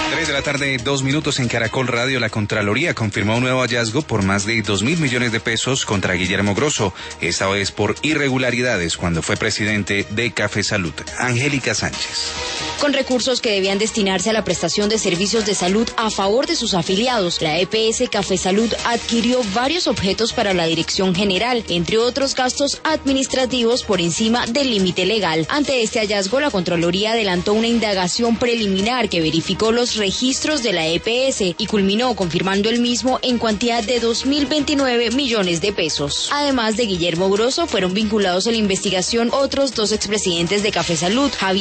3 de la tarde, 2 minutos en Caracol Radio. La Contraloría confirmó un nuevo hallazgo por más de 2.000 millones de pesos contra Guillermo Grosso, esta vez por irregularidades cuando fue presidente de Cafesalud. Angélica Sánchez. Con recursos que debían destinarse a la prestación de servicios de salud a favor de sus afiliados, la EPS Cafesalud adquirió varios objetos para la dirección general, entre otros gastos administrativos por encima del límite legal. Ante este hallazgo, la Contraloría adelantó una indagación preliminar que verificó los registros de la EPS y culminó confirmando el mismo en cuantía de 2.029 millones de pesos. Además de Guillermo Grosso, fueron vinculados a la investigación otros dos expresidentes de Cafesalud, Javier